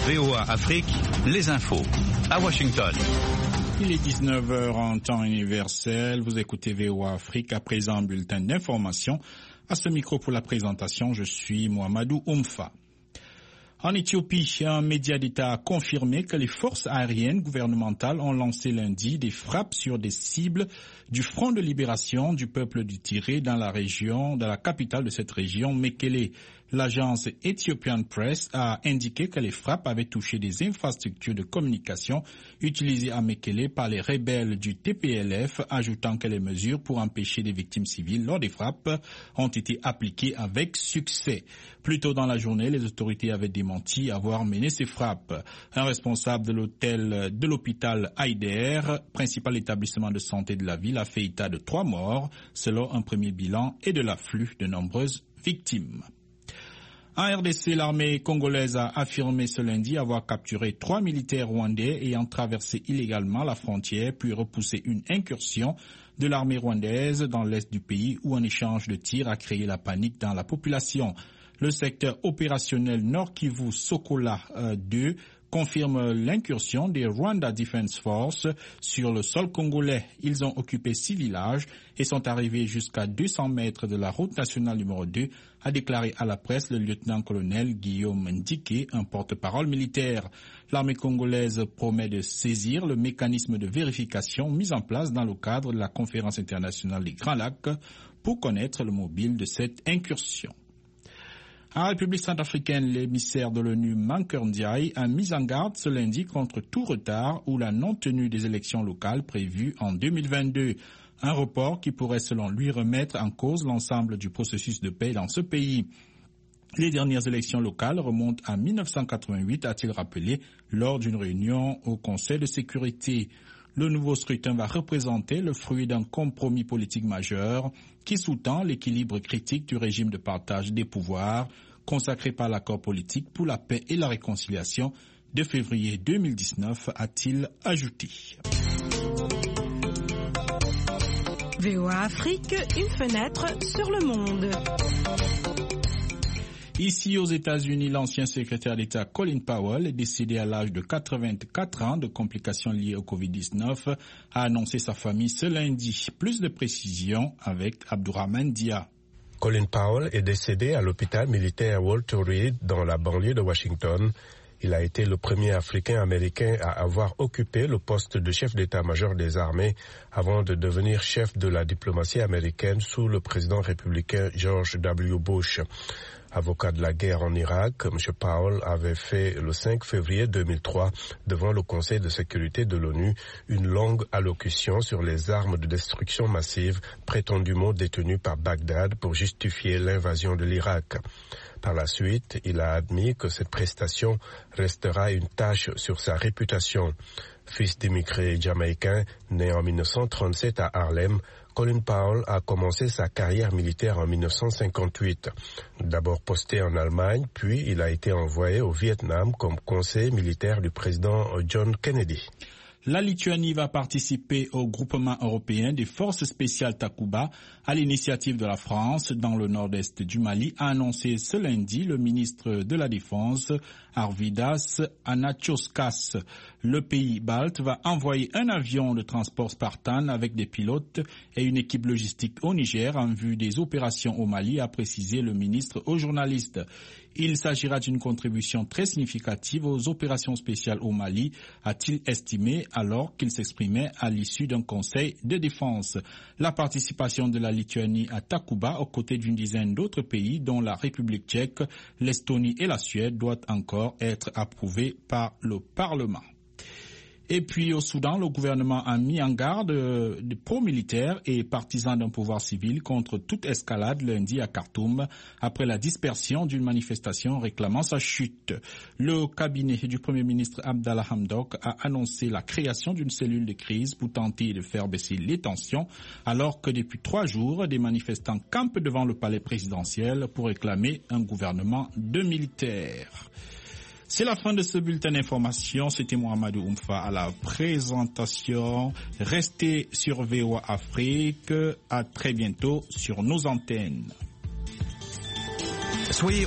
VOA Afrique, les infos. À Washington. Il est 19h en temps universel. Vous écoutez VOA Afrique. À présent, un bulletin d'information. À ce micro pour la présentation, je suis Mohamedou Oumfa. En Éthiopie, un média d'État a confirmé que les forces aériennes gouvernementales ont lancé lundi des frappes sur des cibles du Front de libération du peuple du Tigré dans la capitale de cette région, Mekele. L'agence Ethiopian Press a indiqué que les frappes avaient touché des infrastructures de communication utilisées à Mekele par les rebelles du TPLF, ajoutant que les mesures pour empêcher des victimes civiles lors des frappes ont été appliquées avec succès. Plus tôt dans la journée, les autorités avaient démenti avoir mené ces frappes. Un responsable de l'hôpital Haïder, principal établissement de santé de la ville, a fait état de 3 morts, selon un premier bilan, et de l'afflux de nombreuses victimes. En RDC, l'armée congolaise a affirmé ce lundi avoir capturé 3 militaires rwandais ayant traversé illégalement la frontière puis repoussé une incursion de l'armée rwandaise dans l'est du pays où un échange de tirs a créé la panique dans la population. Le secteur opérationnel Nord Kivu Sokola 2 confirme l'incursion des Rwanda Defense Force sur le sol congolais. Ils ont occupé 6 villages et sont arrivés jusqu'à 200 mètres de la route nationale numéro 2, a déclaré à la presse le lieutenant-colonel Guillaume Ndike, un porte-parole militaire. L'armée congolaise promet de saisir le mécanisme de vérification mis en place dans le cadre de la conférence internationale des Grands Lacs pour connaître le mobile de cette incursion. En République centrafricaine, l'émissaire de l'ONU Mankeur Ndiaye a mis en garde ce lundi contre tout retard ou la non-tenue des élections locales prévues en 2022. Un report qui pourrait selon lui remettre en cause l'ensemble du processus de paix dans ce pays. Les dernières élections locales remontent à 1988, a-t-il rappelé lors d'une réunion au Conseil de sécurité. Le nouveau scrutin va représenter le fruit d'un compromis politique majeur qui sous-tend l'équilibre critique du régime de partage des pouvoirs consacré par l'accord politique pour la paix et la réconciliation de février 2019, a-t-il ajouté. VOA Afrique, une fenêtre sur le monde. Ici aux États-Unis, l'ancien secrétaire d'État Colin Powell est décédé à l'âge de 84 ans de complications liées au Covid-19, a annoncé sa famille ce lundi. Plus de précisions avec Abdourahmane Dia. Colin Powell est décédé à l'hôpital militaire Walter Reed dans la banlieue de Washington. Il a été le premier Africain-Américain à avoir occupé le poste de chef d'état-major des armées avant de devenir chef de la diplomatie américaine sous le président républicain George W. Bush. Avocat de la guerre en Irak, M. Powell avait fait le 5 février 2003 devant le Conseil de sécurité de l'ONU une longue allocution sur les armes de destruction massive prétendument détenues par Bagdad pour justifier l'invasion de l'Irak. Par la suite, il a admis que cette prestation restera une tache sur sa réputation. Fils d'immigrés jamaïcains, né en 1937 à Harlem, Colin Powell a commencé sa carrière militaire en 1958. D'abord posté en Allemagne, puis il a été envoyé au Vietnam comme conseiller militaire du président John Kennedy. La Lituanie va participer au groupement européen des forces spéciales Takuba à l'initiative de la France dans le nord-est du Mali, a annoncé ce lundi le ministre de la Défense Arvydas Anachauskas. Le pays balte va envoyer un avion de transport Spartan avec des pilotes et une équipe logistique au Niger en vue des opérations au Mali, a précisé le ministre aux journalistes. Il s'agira d'une contribution très significative aux opérations spéciales au Mali, a-t-il estimé alors qu'il s'exprimait à l'issue d'un conseil de défense. La participation de la Lituanie à Takuba aux côtés d'une dizaine d'autres pays, dont la République tchèque, l'Estonie et la Suède, doit encore être approuvée par le Parlement. Et puis au Soudan, le gouvernement a mis en garde des pro-militaires et partisans d'un pouvoir civil contre toute escalade lundi à Khartoum après la dispersion d'une manifestation réclamant sa chute. Le cabinet du Premier ministre Abdallah Hamdok a annoncé la création d'une cellule de crise pour tenter de faire baisser les tensions alors que depuis 3 jours, des manifestants campent devant le palais présidentiel pour réclamer un gouvernement de militaires. C'est la fin de ce bulletin d'information. C'était Mohamedou Oumfa à la présentation. Restez sur VOA Afrique. À très bientôt sur nos antennes. Soyez